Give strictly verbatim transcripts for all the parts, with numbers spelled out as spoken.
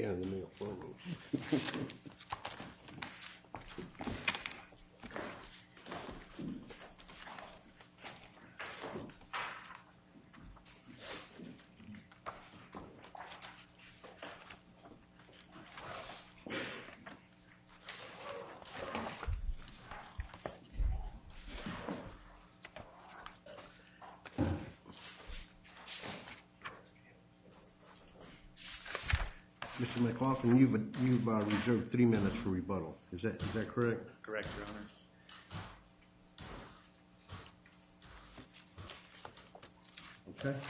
can in the mail for me. Mister McLaughlin, you've, you've uh, reserved three minutes for rebuttal. Is that, is that correct? Correct, Your Honor. Okay.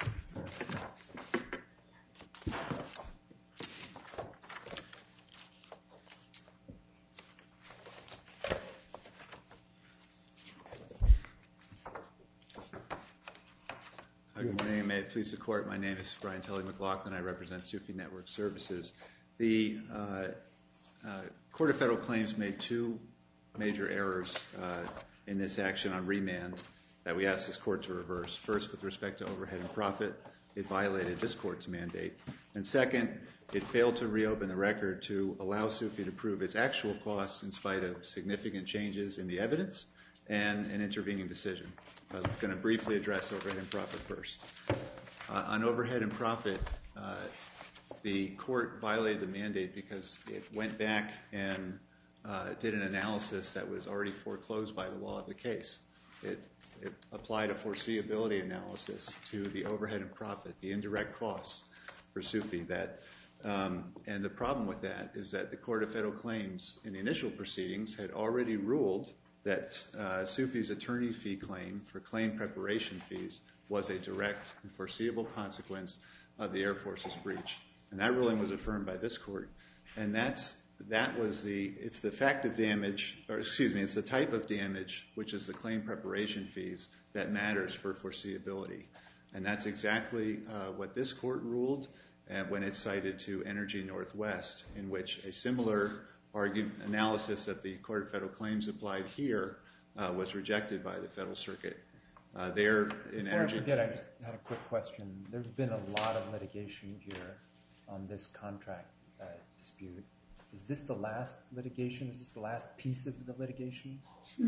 Good morning. May it please the Court. My name is Brian Tully McLaughlin. I represent Sufi Network Services. The uh, uh, Court of Federal Claims made two major errors uh, in this action on remand that we asked this Court to reverse. First, with respect to overhead and profit, it violated this Court's mandate. And second, it failed to reopen the record to allow Sufi to prove its actual costs in spite of significant changes in the evidence and an intervening decision. I'm going to briefly address overhead and profit first. Uh, on overhead and profit, uh, the Court violated the mandate because it went back and uh, did an analysis that was already foreclosed by the law of the case. It, it applied a foreseeability analysis to the overhead and profit, the indirect costs for Sufi. That, um, and the problem with that is that the Court of Federal Claims in the initial proceedings had already ruled that uh, Sufi's attorney fee claim for claim preparation fees was a direct and foreseeable consequence of the Air Force's breach. And that ruling was affirmed by this Court. And that's, that was the, it's the fact of damage, or excuse me, it's the type of damage, which is the claim preparation fees, that matters for foreseeability. And that's exactly uh, what this Court ruled uh, when it cited to Energy Northwest, in which a similar Argument, analysis that the Court of Federal Claims applied here uh, was rejected by the Federal Circuit. Uh, there in Before energy. I forget, I just had a quick question. There's been a lot of litigation here on this contract uh, dispute. Is this the last litigation? Is this the last piece of the litigation?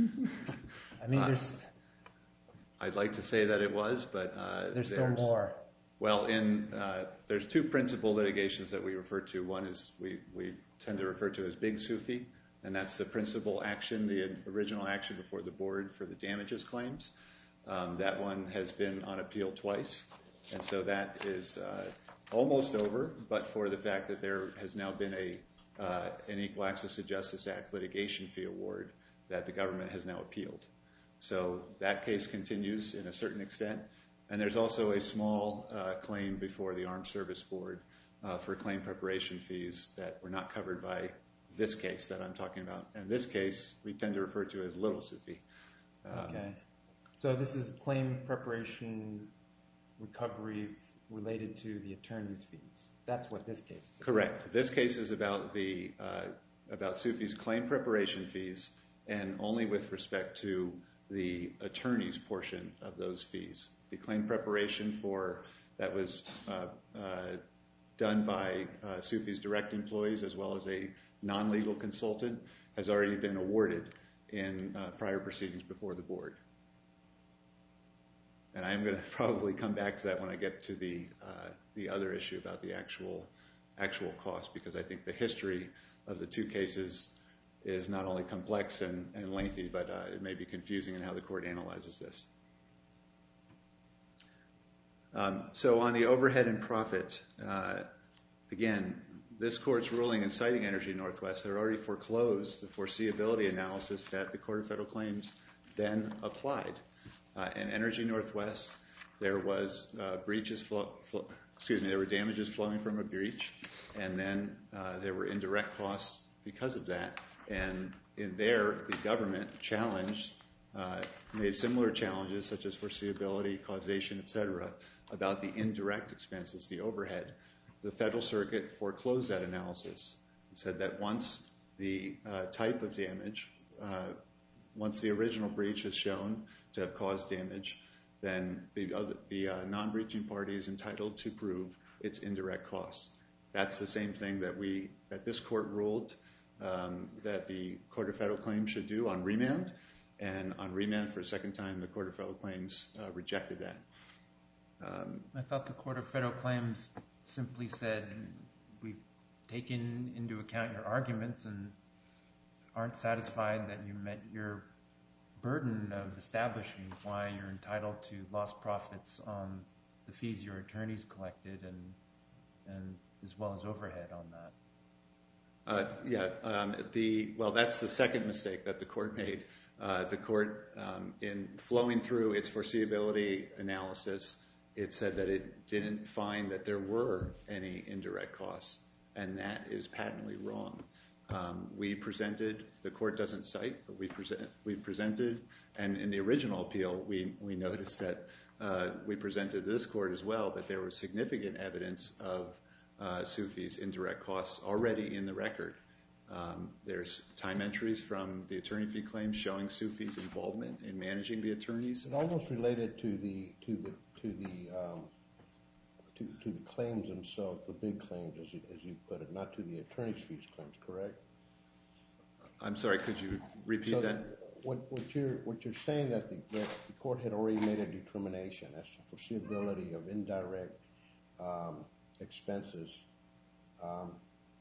I mean, there's. Uh, I'd like to say that it was, but uh, there's, there's still more. Well, in uh, there's two principal litigations that we refer to. One is we, we tend to refer to as Big Sufi, and that's the principal action, the original action before the board for the damages claims. Um, that one has been on appeal twice, and so that is uh, almost over, but for the fact that there has now been a uh, an Equal Access to Justice Act litigation fee award that the government has now appealed. So that case continues in a certain extent. And there's also a small uh, claim before the Armed Service Board uh, for claim preparation fees that were not covered by this case that I'm talking about. And this case we tend to refer to as Little Sufi. Um, okay. So this is claim preparation recovery related to the attorney's fees. That's what this case is. Correct. This case is about the uh, about Sufi's claim preparation fees, and only with respect to the attorney's portion of those fees. The claim preparation for that was uh, uh, done by uh, Sufi's direct employees as well as a non-legal consultant has already been awarded in uh, prior proceedings before the board. And I'm going to probably come back to that when I get to the uh, the other issue about the actual actual cost, because I think the history of the two cases is not only complex and, and lengthy, but uh, it may be confusing in how the court analyzes this. Um, so on the overhead and profit, uh, again, this court's ruling in citing Energy Northwest had already foreclosed the foreseeability analysis that the Court of Federal Claims then applied. Uh, in Energy Northwest, there was uh, breaches, flo- flo- excuse me, there were damages flowing from a breach, and then uh, there were indirect costs because of that. And in there, the government challenged, uh, made similar challenges such as foreseeability, causation, et cetera, about the indirect expenses, the overhead. The Federal Circuit foreclosed that analysis and said that once the uh, type of damage, uh, once the original breach is shown to have caused damage, then the, other, the uh, non-breaching party is entitled to prove its indirect costs. That's the same thing that we that this court ruled um, that the Court of Federal Claims should do on remand, and on remand for a second time, the Court of Federal Claims uh, rejected that. Um, I thought the Court of Federal Claims simply said, we've taken into account your arguments and aren't satisfied that you met your burden of establishing why you're entitled to lost profits on the fees your attorneys collected, and and as well as overhead on that. Uh, yeah, um, the well, that's the second mistake that the court made. Uh, the court, um, in flowing through its foreseeability analysis, it said that it didn't find that there were any indirect costs, and that is patently wrong. Um, we presented, the court doesn't cite, but we present, we presented, and in the original appeal, we, we noticed that uh, we presented to this court as well that there was significant evidence of uh, Sufi's indirect costs already in the record. Um, there's time entries from the attorney fee claims showing Sufi's involvement in managing the attorneys. It almost related to the to the to the um, to to the claims themselves, the big claims, as you, as you put it, not to the attorney's fees claims. Correct? I'm sorry. Could you repeat so that? What what you're what you're saying that the, that the court had already made a determination as to foreseeability of indirect um, expenses. Um,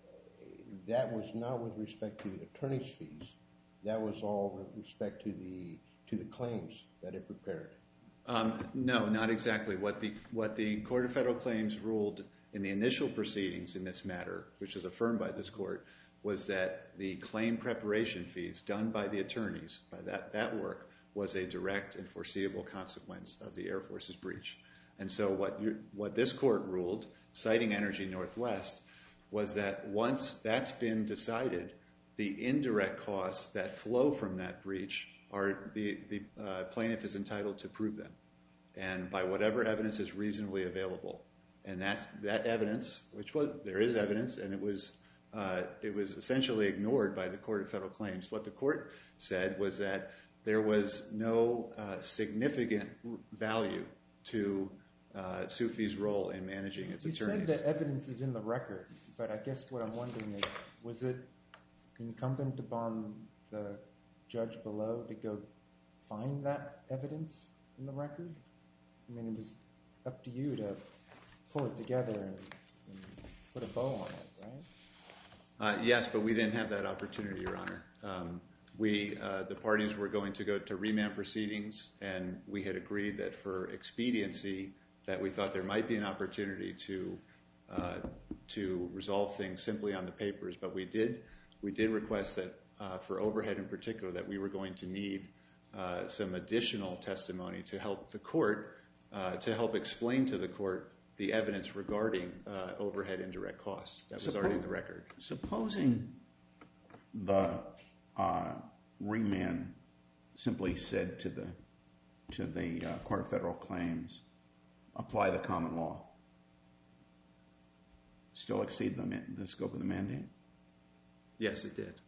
that was not with respect to the attorney's fees. That was all with respect to the to the claims that it prepared. Um, no, not exactly. What the what the Court of Federal Claims ruled in the initial proceedings in this matter, which is affirmed by this court, was that the claim preparation fees done by the attorneys, by that, that work, was a direct and foreseeable consequence of the Air Force's breach. And so what you, what this court ruled, citing Energy Northwest, was that once that's been decided, the indirect costs that flow from that breach are the, the uh, plaintiff is entitled to prove them, and by whatever evidence is reasonably available. And that's, that evidence, which was, there is evidence, and it was uh, it was essentially ignored by the Court of Federal Claims. What the court said was that there was no uh, significant value to uh, Sufi's role in managing its you attorneys. You said the evidence is in the record, but I guess what I'm wondering is, was it incumbent upon the judge below to go find that evidence in the record? I mean, it was up to you to pull it together and, and put a bow on it, right? Uh, yes, but we didn't have that opportunity, Your Honor. Um, we, uh, the parties were going to go to remand proceedings, and we had agreed that for expediency, that we thought there might be an opportunity to uh, to resolve things simply on the papers. But we did we did request that uh, for overhead in particular, that we were going to need uh, some additional testimony to help the court uh, to help explain to the court the evidence regarding uh, overhead indirect costs that was already in the record. Supposing the uh, remand simply said to the to the uh, Court of Federal Claims, apply the common law, still exceed the, the scope of the mandate? Yes, it did.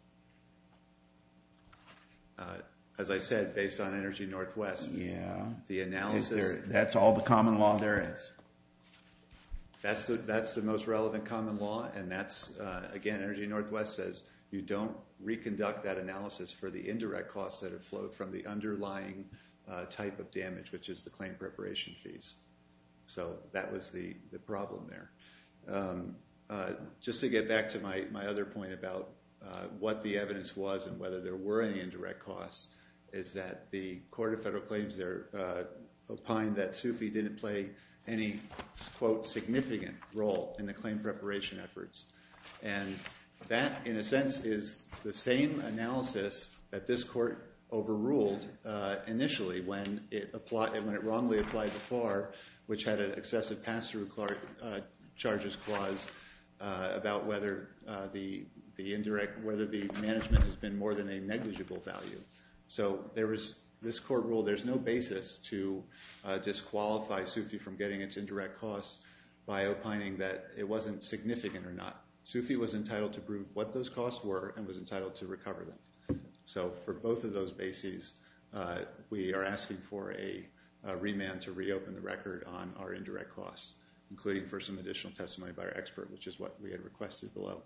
Uh, as I said, based on Energy Northwest, yeah, the analysis... There, that's all the common law there is. That's the, that's the most relevant common law, and that's, uh, again, Energy Northwest says you don't reconduct that analysis for the indirect costs that have flowed from the underlying uh, type of damage, which is the claim preparation fees. So that was the, the problem there. Um, uh, just to get back to my, my other point about uh, what the evidence was and whether there were any indirect costs, is that the Court of Federal Claims there uh, opined that Sufi didn't play any, quote, significant role in the claim preparation efforts. And that, in a sense, is the same analysis that this court overruled uh, initially when it applied, when it wrongly applied to F A R, which had an excessive pass-through uh, charges clause uh, about whether uh, the the indirect, whether the management has been more than a negligible value. So there was. This court ruled there's no basis to uh, disqualify Sufi from getting its indirect costs by opining that it wasn't significant or not. Sufi was entitled to prove what those costs were and was entitled to recover them. So for both of those bases, uh, we are asking for a, a remand to reopen the record on our indirect costs. including for some additional testimony by our expert, which is what we had requested below.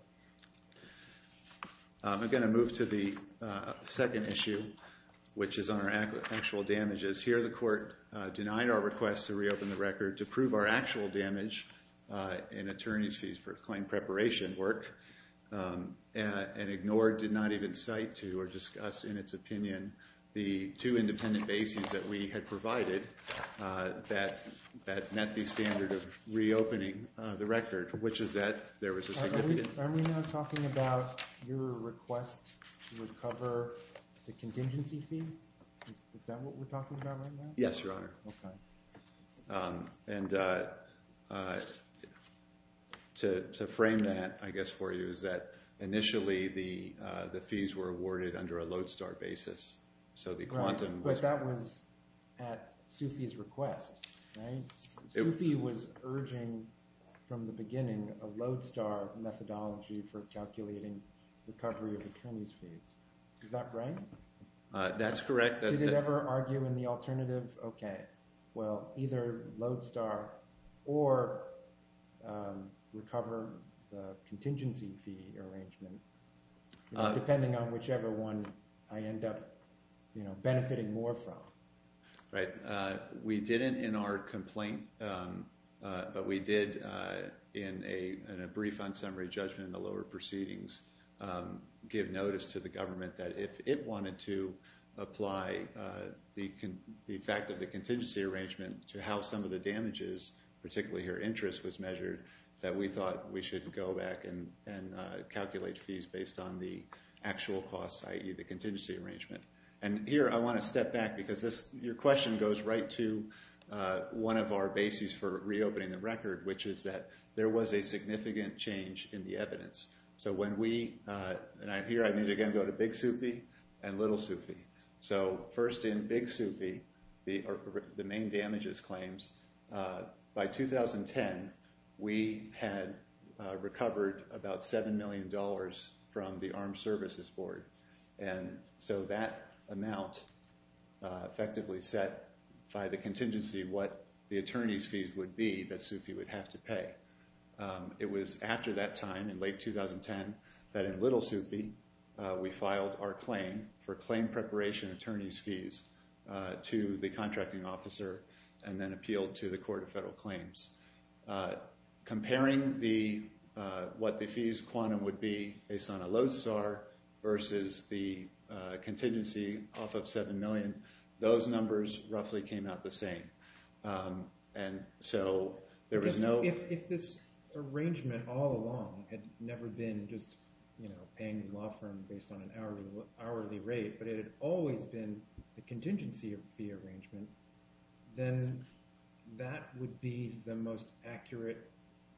Um, I'm going to move to the uh, second issue, which is on our ac- actual damages. Here the court uh, denied our request to reopen the record to prove our actual damage uh, in attorney's fees for claim preparation work, um, and, and ignored, did not even cite to or discuss in its opinion the two independent bases that we had provided uh, that that met the standard of reopening uh, the record, which is that there was a significant... Are we, are we now talking about your request to recover the contingency fee? Is, is that what we're talking about right now? Yes, Your Honor. Okay. Um, and uh, uh, to, to frame that, I guess, for you, is that initially the uh, the fees were awarded under a lodestar basis. So the quantum right. was... But that was at Sufi's request, right? It, Sufi was urging from the beginning a lodestar methodology for calculating recovery of attorney's fees. Is that right? Uh, that's correct. That, Did it that, ever argue in the alternative, okay, well, either lodestar or um, recover the contingency fee arrangement, you know, uh, depending on whichever one I end up you know, benefiting more from? Right. Uh, we didn't in our complaint, um, uh, but we did uh, in a in a brief on summary judgment in the lower proceedings um, give notice to the government that if it wanted to apply uh, the con- the fact of the contingency arrangement to how some of the damages, particularly here interest, was measured, that we thought we should go back and, and uh, calculate fees based on the actual costs, that is the contingency arrangement. And here I want to step back because this your question goes right to uh, one of our bases for reopening the record, which is that there was a significant change in the evidence. So when we, uh, and I, here I need to again go to Big Sufi and Little Sufi. So first in Big Sufi, the, or, the main damages claims, uh, by two thousand ten, we had uh, recovered about seven million dollars from the Armed Services Board. And so that amount uh, effectively set by the contingency what the attorney's fees would be that Sufi would have to pay. Um, it was after that time, in late two thousand ten, that in Little Sufi, uh, we filed our claim for claim preparation attorney's fees uh, to the contracting officer and then appealed to the Court of Federal Claims. Uh, comparing the uh, what the fees quantum would be based on a lodestar versus the uh, contingency off of seven million dollars, those numbers roughly came out the same. Um, and so there was no... If, if this arrangement all along had never been just, you know, paying the law firm based on an hourly hourly rate, but it had always been the contingency fee arrangement, then that would be the most accurate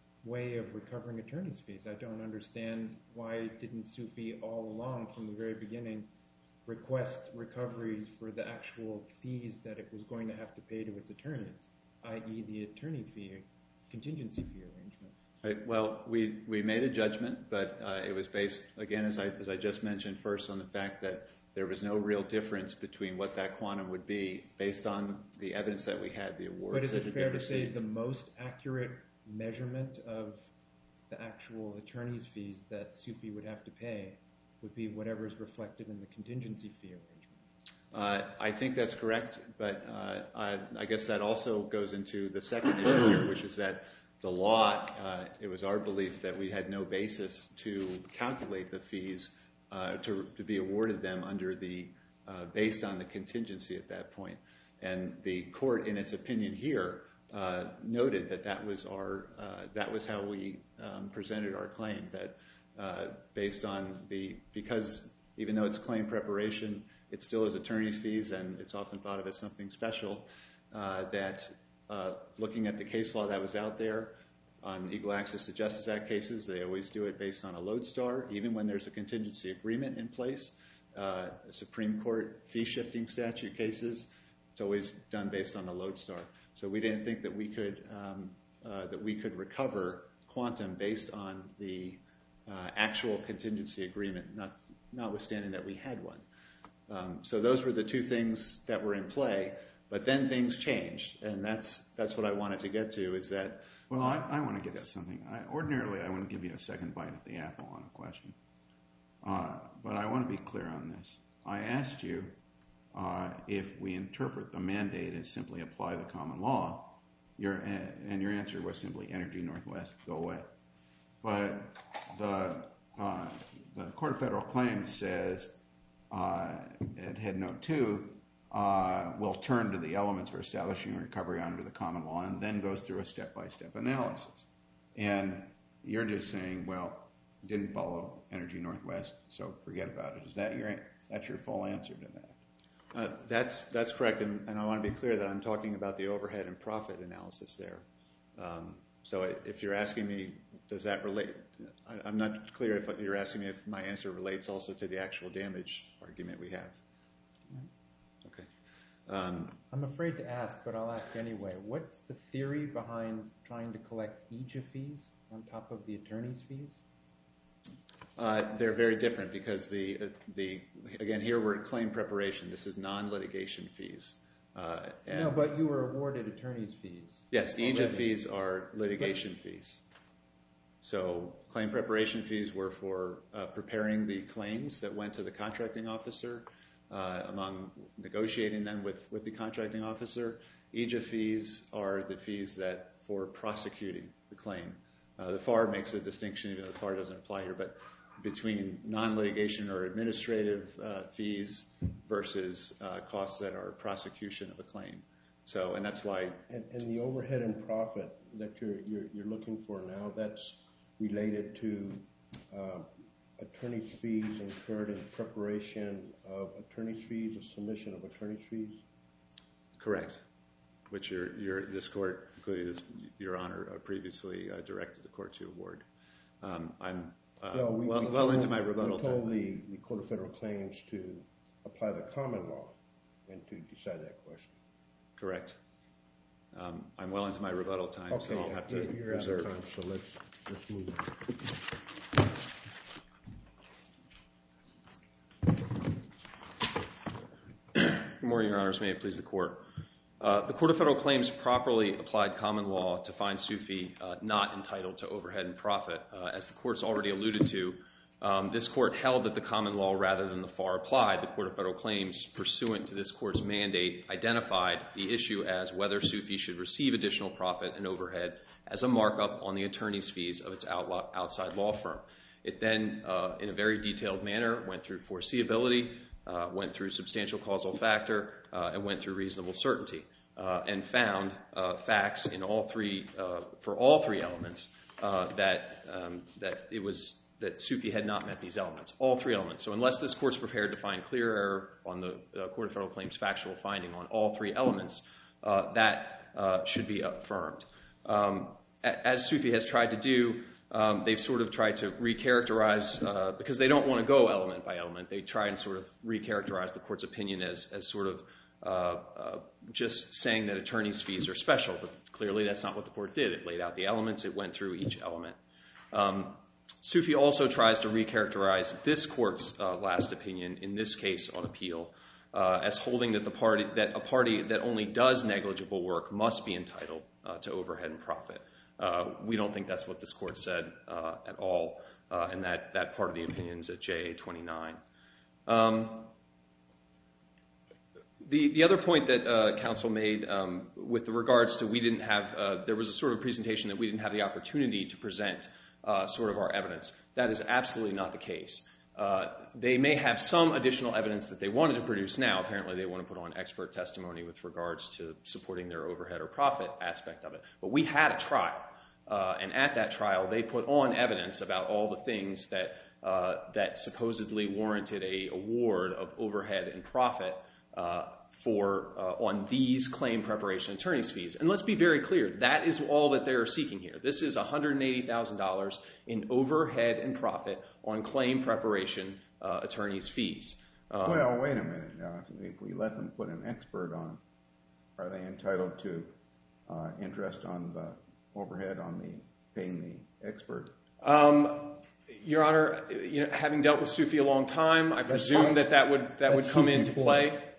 way of recovering attorney's fees. I don't understand why didn't Sufi all along from the very beginning request recoveries for the actual fees that it was going to have to pay to its attorneys, that is the attorney fee, contingency fee arrangement. Right. Well, we, we made a judgment, but uh, it was based, again, as I, as I just mentioned, first on the fact that there was no real difference between what that quantum would be based on the evidence that we had, the awards. But is that it fair had been to say received. the most accurate measurement of the actual attorney's fees that Sufi would have to pay would be whatever is reflected in the contingency fee arrangement? Uh, I think that's correct, but uh, I, I guess that also goes into the second issue here, which is that the law, uh, it was our belief that we had no basis to calculate the fees uh, to, to be awarded them under the, uh, based on the contingency at that point. And the court, in its opinion here, uh, noted that that was our, uh, that was how we um, presented our claim, that uh, based on the, because even though it's claim preparation, it still is attorney's fees, and it's often thought of as something special, uh, that uh, looking at the case law that was out there on Equal Access to Justice Act cases, they always do it based on a lodestar, even when there's a contingency agreement in place. Uh, Supreme Court fee-shifting statute cases, it's always done based on a lodestar. So we didn't think that we could um, uh, that we could recover quantum based on the uh, actual contingency agreement, not notwithstanding that we had one. Um, so those were the two things that were in play. But then things changed, and that's that's what I wanted to get to, is that... Well, I, I want to get to something. I, ordinarily, I want to give you a second bite at the apple on a question. Uh, but I want to be clear on this. I asked you uh, if we interpret the mandate as simply apply the common law, your, and your answer was simply Energy Northwest, go away. But the, uh, the Court of Federal Claims says uh, at head note two, uh, will turn to the elements for establishing recovery under the common law and then goes through a step-by-step analysis. And you're just saying, well, didn't follow Energy Northwest, so forget about it. Is that your, that's your full answer to that? Uh, that's that's correct, and, and I want to be clear that I'm talking about the overhead and profit analysis there. Um, so if you're asking me, does that relate? I, I'm not clear if you're asking me if my answer relates also to the actual damage argument we have. Okay. Um, I'm afraid to ask, but I'll ask anyway. What's the theory behind trying to collect E J A fees on top of the attorney's fees? Uh, they're very different because the, uh, the again, here we're at claim preparation. This is non-litigation fees. Uh, and no, but you were awarded attorney's fees. Yes, E J A already. fees are litigation but, fees. So claim preparation fees were for uh, preparing the claims that went to the contracting officer, uh, among negotiating them with, with the contracting officer. E J A fees are the fees that for prosecuting the claim. Uh, the F A R makes a distinction, even though the F A R doesn't apply here, but between non-litigation or administrative uh, fees versus uh, costs that are prosecution of a claim. So, and that's why. And, and the overhead and profit that you're you're, you're looking for now, that's related to uh, attorney's fees incurred in preparation of attorney's fees, a submission of attorney's fees. Correct. Which your your this court, including this, Your Honor, uh, previously uh, directed the court to award. Um, I'm uh, well, we, well, we well told, into my rebuttal we told time. The, the Court of Federal Claims to apply the common law and to decide that question. Correct. Um, I'm well into my rebuttal time, okay, so I'll yeah, have to you're reserve. Out of time, so let's let's move on. Good morning, Your Honors. May it please the Court. Uh, the Court of Federal Claims properly applied common law to find Sufi uh, not entitled to overhead and profit. Uh, as the Court's already alluded to, um, this Court held that the common law rather than the F A R applied. The Court of Federal Claims, pursuant to this Court's mandate, identified the issue as whether Sufi should receive additional profit and overhead as a markup on the attorney's fees of its outlaw, outside law firm. It then, uh, in a very detailed manner, went through foreseeability, Uh, went through substantial causal factor, uh, and went through reasonable certainty, uh, and found uh, facts in all three, uh, for all three elements, uh, that um, that it was that Sufi had not met these elements, all three elements. So unless this Court's prepared to find clear error on the uh, Court of Federal Claims factual finding on all three elements, uh, that uh, should be affirmed. Um, as Sufi has tried to do, Um, they've sort of tried to recharacterize, uh, because they don't want to go element by element, they try and sort of recharacterize the Court's opinion as, as sort of uh, uh, just saying that attorney's fees are special, but clearly that's not what the Court did. It laid out the elements, it went through each element. Um, Sufi also tries to recharacterize this Court's uh, last opinion, in this case on appeal, uh, as holding that, the party, that a party that only does negligible work must be entitled uh, to overhead and profit. Uh, we don't think that's what this Court said uh, at all, uh, and that, that part of the opinion is at J A twenty-nine. Um, the, the other point that uh, counsel made um, with regards to we didn't have, uh, there was a sort of presentation that we didn't have the opportunity to present uh, sort of our evidence. That is absolutely not the case. Uh, they may have some additional evidence that they wanted to produce now. Apparently they want to put on expert testimony with regards to supporting their overhead or profit aspect of it. But we had a trial, uh, and at that trial they put on evidence about all the things that uh, that supposedly warranted a award of overhead and profit uh, for uh, on these claim preparation attorney's fees. And let's be very clear, that is all that they're seeking here. This is one hundred eighty thousand dollars in overhead and profit on claim preparation uh, attorney's fees. Um, well, wait a minute. Now, if, if we let them put an expert on, are they entitled to uh, interest on the overhead on the paying the expert? Um, Your Honor, you know, having dealt with Sufi a long time, I presume that that would that would come into play.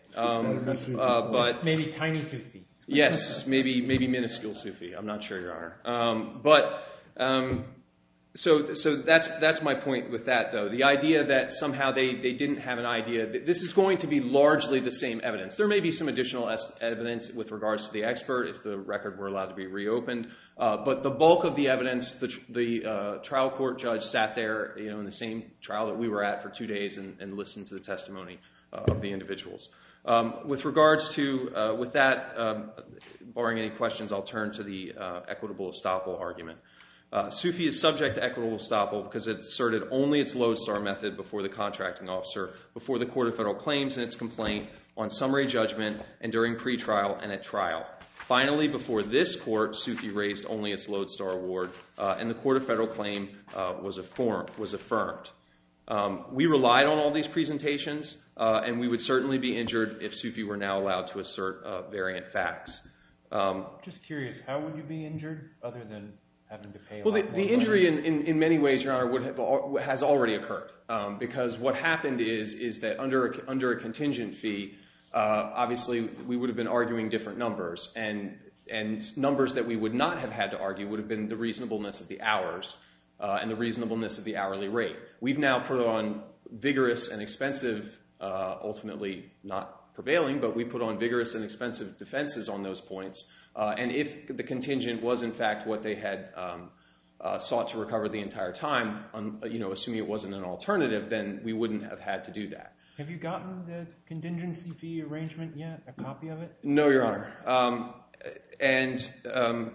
Um, uh, but maybe tiny Sufi. Yes, maybe maybe minuscule Sufi. I'm not sure, Your Honor. Um, but um, so so that's that's my point with that, though. The idea that somehow they, they didn't have an idea. This is going to be largely the same evidence. There may be some additional es- evidence with regards to the expert if the record were allowed to be reopened. Uh, but the bulk of the evidence, the, the uh, trial court judge sat there, you know, in the same trial that we were at for two days and, and listened to the testimony uh, of the individuals. Um, with regards to, uh, with that, um, barring any questions, I'll turn to the uh, equitable estoppel argument. Uh, Sufi is subject to equitable estoppel because it asserted only its lodestar method before the contracting officer, before the Court of Federal Claims in its complaint, on summary judgment, and during pretrial and at trial. Finally, before this court, Sufi raised only its lodestar award, uh, and the Court of Federal Claim uh, was, affirmed, was affirmed. Um, we relied on all these presentations, uh, and we would certainly be injured if Sufi were now allowed to assert uh, variant facts. Um, Just curious, how would you be injured other than having to pay a well, the, lot the more injury money? in, in, in many ways, Your Honor, would have, al- has already occurred um, because what happened is is that under a, under a contingent fee, uh, obviously we would have been arguing different numbers, and and numbers that we would not have had to argue would have been the reasonableness of the hours. Uh, and the reasonableness of the hourly rate. We've now put on vigorous and expensive, uh, ultimately not prevailing, but we put on vigorous and expensive defenses on those points. Uh, and if the contingent was in fact what they had um, uh, sought to recover the entire time, um, you know, assuming it wasn't an alternative, then we wouldn't have had to do that. Have you gotten the contingency fee arrangement yet? A copy of it? No, Your Honor. Um, and um,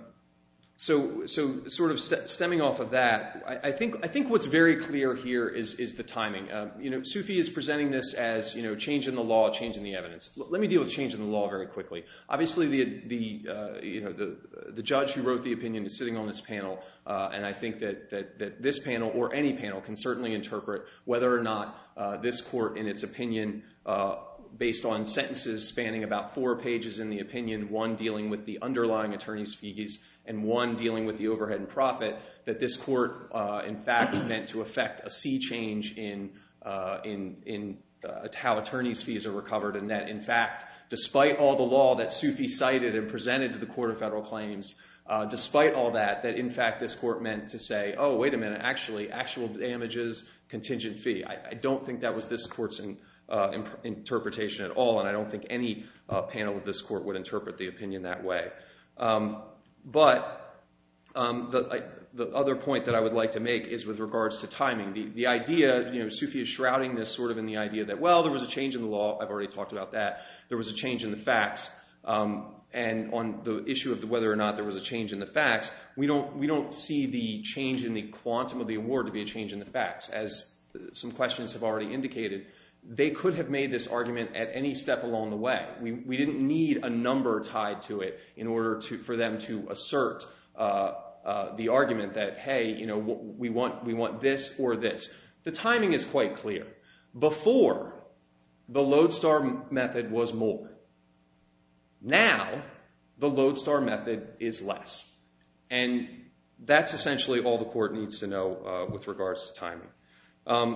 So, so sort of st- stemming off of that, I, I think I think what's very clear here is is the timing. Um, you know, Sufi is presenting this as, you know, change in the law, change in the evidence. L- let me deal with change in the law very quickly. Obviously, the the uh, you know the the judge who wrote the opinion is sitting on this panel, uh, and I think that that that this panel or any panel can certainly interpret whether or not uh, this court, in its opinion, uh, based on sentences spanning about four pages in the opinion, one dealing with the underlying attorney's fees and one dealing with the overhead and profit, that this court, uh, in fact, meant to affect a sea change in uh, in in uh, how attorney's fees are recovered, and that, in fact, despite all the law that Sufi cited and presented to the Court of Federal Claims, uh, despite all that, that, in fact, this court meant to say, oh, wait a minute, actually, actual damages, contingent fee. I, I don't think that was this court's in, Uh, imp- interpretation at all, and I don't think any uh, panel of this court would interpret the opinion that way. Um, but um, the, I, the other point that I would like to make is with regards to timing. The, the idea, you know, Sufi is shrouding this sort of in the idea that, well, there was a change in the law. I've already talked about that. There was a change in the facts. Um, and on the issue of the, whether or not there was a change in the facts, we don't we don't see the change in the quantum of the award to be a change in the facts. As some questions have already indicated, they could have made this argument at any step along the way. We we didn't need a number tied to it in order to for them to assert uh, uh, the argument that, hey, you know, we want we want this or this. The timing is quite clear. Before, the lodestar method was more. Now, the lodestar method is less, and that's essentially all the court needs to know uh, with regards to timing. Um,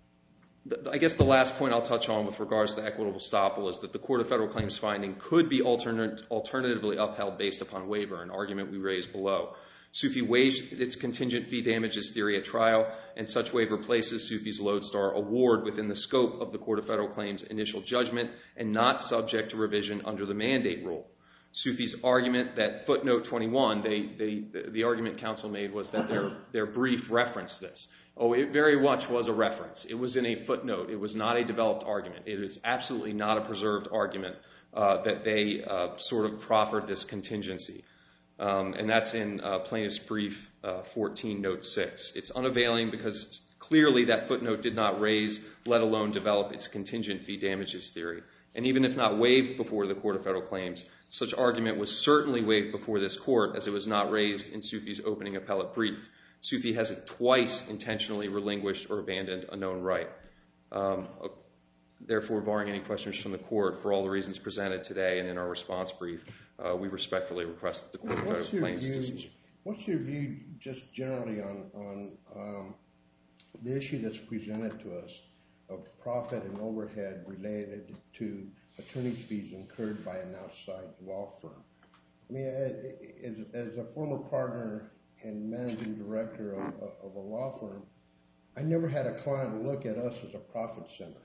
I guess the last point I'll touch on with regards to equitable estoppel is that the Court of Federal Claims finding could be alternate, alternatively upheld based upon waiver, an argument we raised below. Sufi waived its contingent fee damages theory at trial, and such waiver places Sufi's lodestar award within the scope of the Court of Federal Claims' initial judgment and not subject to revision under the mandate rule. Sufi's argument that footnote twenty-one, they, they, the argument counsel made was that their, their brief referenced this. Oh, it very much was a reference. It was in a footnote. It was not a developed argument. It is absolutely not a preserved argument uh, that they uh, sort of proffered this contingency. Um, and that's in uh, plaintiff's brief uh, fourteen, note six. It's unavailing because clearly that footnote did not raise, let alone develop, its contingent fee damages theory. And even if not waived before the Court of Federal Claims, such argument was certainly waived before this court, as it was not raised in Sufi's opening appellate brief. Sufi has twice intentionally relinquished or abandoned a known right. Um, therefore, barring any questions from the court, for all the reasons presented today and in our response brief, uh, we respectfully request that the Court of Federal Claims decision. What's your view, just generally, on on um, the issue that's presented to us of profit and overhead related to attorney's fees incurred by an outside law firm. I mean, as, as a former partner and managing director of, of a law firm, I never had a client look at us as a profit center.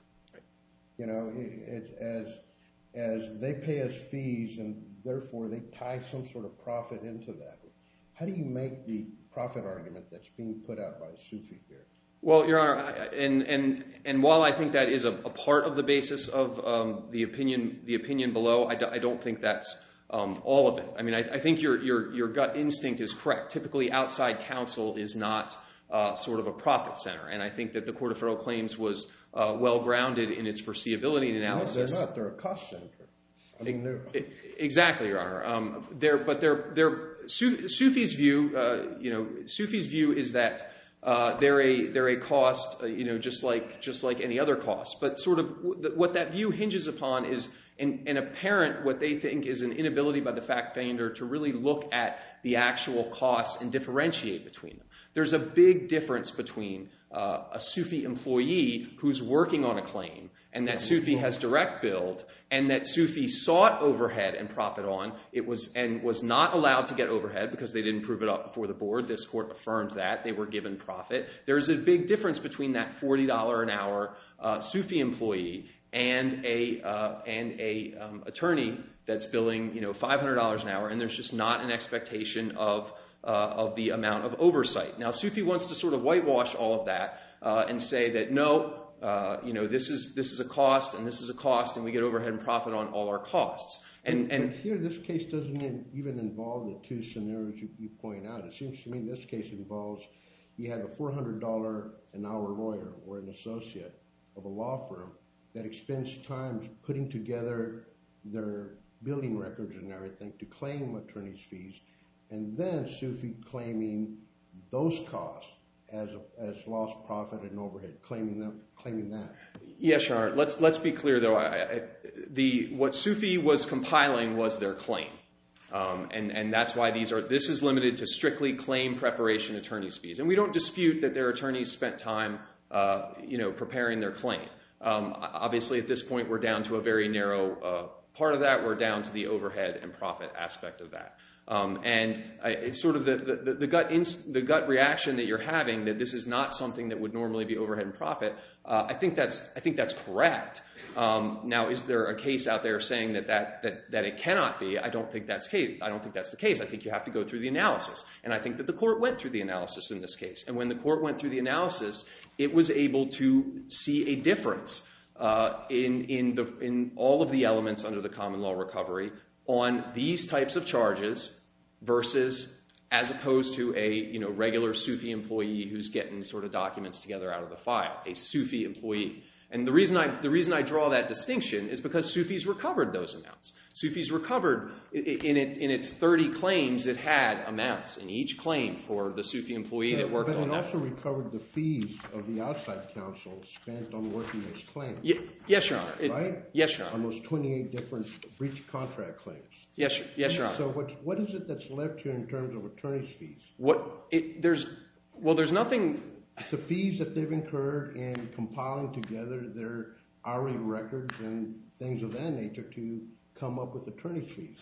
You know, it's as as they pay us fees and therefore they tie some sort of profit into that. How do you make the profit argument that's being put out by SUFI here? Well, Your Honor, and and and while I think that is a, a part of the basis of um, the opinion, the opinion below, I, do, I don't think that's um, all of it. I mean, I, I think your your your gut instinct is correct. Typically, outside counsel is not uh, sort of a profit center, and I think that the Court of Federal Claims was uh, well grounded in its foreseeability analysis. No, they're not. They're a cost center. I mean, they're... Exactly, Your Honor. Um, they're, but they're, they're, SUFI's view, uh, you know, SUFI's view is that uh, they're a they're a cost, uh, you know, just like just like any other cost. But sort of w- what that view hinges upon is an, an apparent what they think is an inability by the fact finder to really look at the actual costs and differentiate between them. There's a big difference between uh, a SUFI employee who's working on a claim and that SUFI has direct billed, and that SUFI sought overhead and profit on, it was and was not allowed to get overhead because they didn't prove it up before the board. This court affirmed that. They were given profit. There's a big difference between that forty dollars an hour uh, SUFI employee and a uh, and a um, attorney that's billing, you know, five hundred dollars an hour, and there's just not an expectation of uh, of the amount of oversight. Now, SUFI wants to sort of whitewash all of that uh, and say that no. Uh, you know, this is this is a cost, and this is a cost, and we get overhead and profit on all our costs. And but, and but here, this case doesn't even involve the two scenarios you, you point out. It seems to me this case involves you have a four hundred dollars an hour lawyer or an associate of a law firm that expends time putting together their billing records and everything to claim attorney's fees, and then SUFI claiming those costs as a, as lost profit and overhead, claiming that claiming that. Yes, Your Honor. Let's let's be clear though. I, I, the what SUFI was compiling was their claim, um, and and that's why these are this is limited to strictly claim preparation attorney's fees, and we don't dispute that their attorneys spent time, uh, you know, preparing their claim. Um, obviously, at this point, we're down to a very narrow uh, part of that. We're down to the overhead and profit aspect of that. Um, and I, it's sort of the, the, the, gut inst, the gut reaction that you're having that this is not something that would normally be overhead and profit. Uh, I think that's I think that's correct. Um, now, is there a case out there saying that that, that that it cannot be? I don't think that's case. I don't think that's the case. I think you have to go through the analysis, and I think that the court went through the analysis in this case. And when the court went through the analysis, it was able to see a difference uh, in in the in all of the elements under the common law recovery on these types of charges versus as opposed to a you know regular SUFI employee who's getting sort of documents together out of the file, a SUFI employee. And the reason I the reason I draw that distinction is because SUFI's recovered those amounts. SUFI's recovered in it in its thirty claims. It had amounts in each claim for the SUFI employee so, that worked but on that. But it also recovered the fees of the outside counsel spent on working those claims. Ye- yes, Your Honor. It, right? Yes, Your Honor. On those twenty-eight different breach of contract claims. Yes, yes, Your Honor. So what what is it that's left here in terms of attorney's fees? What it there's well there's nothing. The fees that they've incurred in compiling together their hourly records and things of that nature to come up with attorney's fees.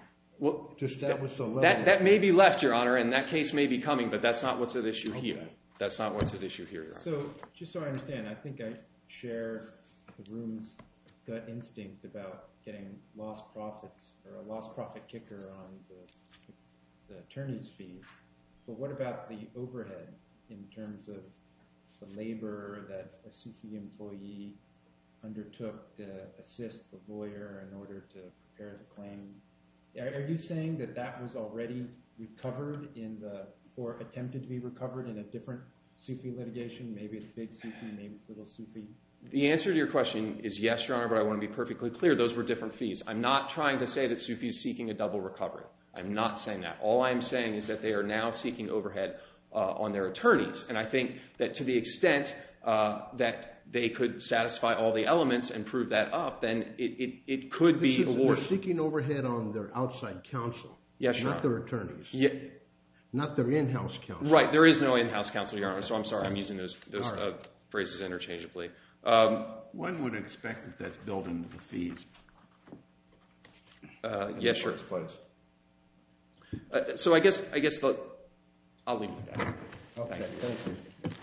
Well, to establish a level. That that may be left, Your Honor, and that case may be coming, but that's not what's at issue Okay. here. That's not what's at issue here, Your Honor. So, just so I understand, I think I share the room's gut instinct about getting lost profits or a lost profit kicker on the, the attorney's fees. But what about the overhead in terms of the labor that a SUFI employee undertook to assist the lawyer in order to prepare the claim? Are, are you saying that that was already recovered in the, or attempted to be recovered in a different SUFI litigation? Maybe it's big SUFI, maybe it's little SUFI. The answer to your question is yes, Your Honor, but I want to be perfectly clear. Those were different fees. I'm not trying to say that SUFI is seeking a double recovery. I'm not saying that. All I'm saying is that they are now seeking overhead uh, on their attorneys. And I think that to the extent uh, that they could satisfy all the elements and prove that up, then it, it, it could This be is, awarded. They're seeking overhead on their outside counsel. Yes, Your not Honor. their attorneys. Yeah. Not their in-house counsel. Right. There is no in-house counsel, Your Honor, so I'm sorry I'm using those, those All right. uh, phrases interchangeably. Um, One would expect that that's built into the fees. uh, in yeah, the sure. first place. Uh, so I guess I guess the, I'll leave it at that. Okay, thank you.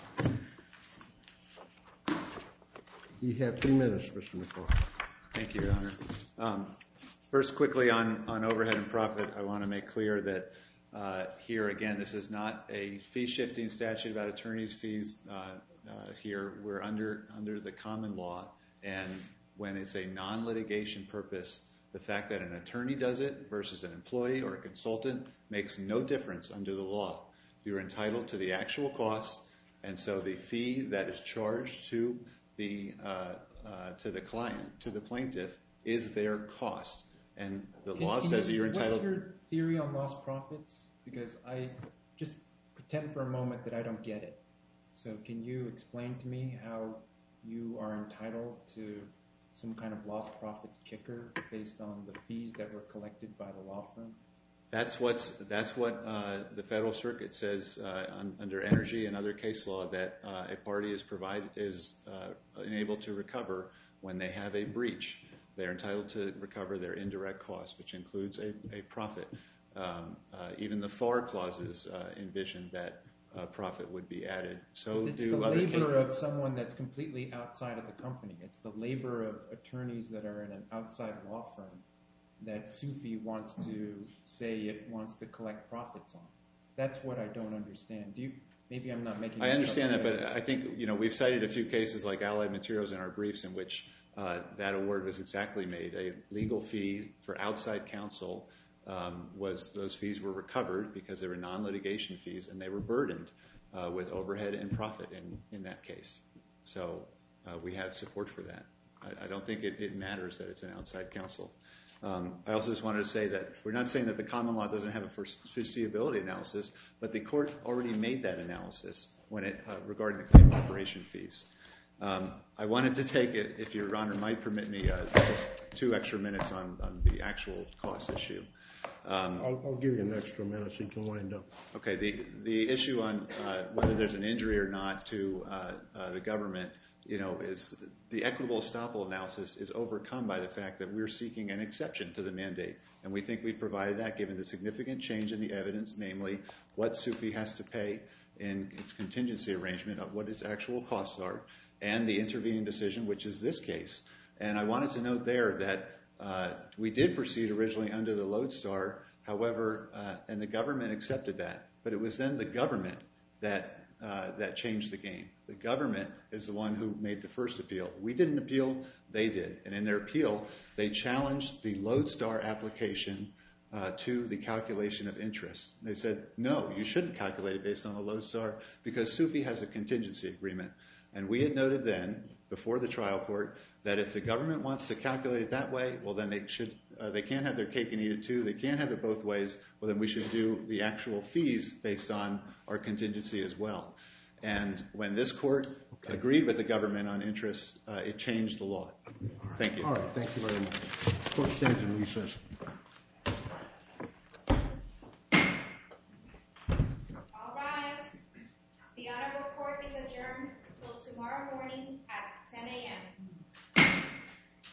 You have three minutes, Mister McCall. Thank you, Your Honor. Um, first, quickly on, on overhead and profit, I want to make clear that uh, here, again, this is not a fee-shifting statute about attorneys' fees. Uh, uh, here, we're under under the common law, and when it's a non-litigation purpose, the fact that an attorney does it versus an employee or a consultant makes no difference under the law. You're entitled to the actual cost, and so the fee that is charged to the uh, uh, to the client, to the plaintiff, is their cost. And the Can- law can says that you- you're entitled. What's your theory on lost profits? Because I just pretend for a moment that I don't get it. So can you explain to me how you are entitled to some kind of lost profits kicker based on the fees that were collected by the law firm? That's what's that's what uh, the Federal Circuit says uh, on, under energy and other case law, that uh, a party is provide is uh, enabled to recover when they have a breach. They're entitled to recover their indirect costs, which includes a, a profit. Um, uh, even the F A R clauses uh, envision that uh, profit would be added. So It's do the other labor cases. of someone that's completely outside of the company. It's the labor of attorneys that are in an outside law firm that SUFI wants to say it wants to collect profits on. That's what I don't understand. Do you? Maybe I'm not making. I this understand up that, clear. but I think you know we've cited a few cases like Allied Materials in our briefs in which uh, that award was exactly made. A legal fee for outside counsel um, was those fees were recovered because they were non-litigation fees, and they were burdened uh, with overhead and profit in, in that case. So uh, we have support for that. I, I don't think it, it matters that it's an outside counsel. Um, I also just wanted to say that we're not saying that the common law doesn't have a foreseeability analysis, but the court already made that analysis when it uh, regarding the claim preparation fees. Um, I wanted to take it, if Your Honor might permit me, uh, just two extra minutes on, on the actual cost issue. Um, I'll, I'll give you an extra minute so you can wind up. Okay, the, the issue on uh, whether there's an injury or not to uh, uh, the government, you know, is the equitable estoppel analysis is overcome by the fact that we're seeking an exception to the mandate. And we think we've provided that given the significant change in the evidence, namely what SUFI has to pay in its contingency arrangement of what its actual costs are, and the intervening decision, which is this case. And I wanted to note there that uh, we did proceed originally under the Lodestar, however, uh, and the government accepted that. But it was then the government that uh, that changed the game. The government is the one who made the first appeal. We didn't appeal, they did. And in their appeal, they challenged the Lodestar application uh, to the calculation of interest. They said, no, you shouldn't calculate it based on the Lodestar because SUFI has a contingency agreement. And we had noted then, before the trial court, that if the government wants to calculate it that way, well, then they should. Uh, they can't have their cake and eat it too. They can't have it both ways. Well, then we should do the actual fees based on our contingency as well. And when this court okay. agreed with the government on interest, uh, it changed the law. Thank you. All right. Thank you very much. Court stands in recess.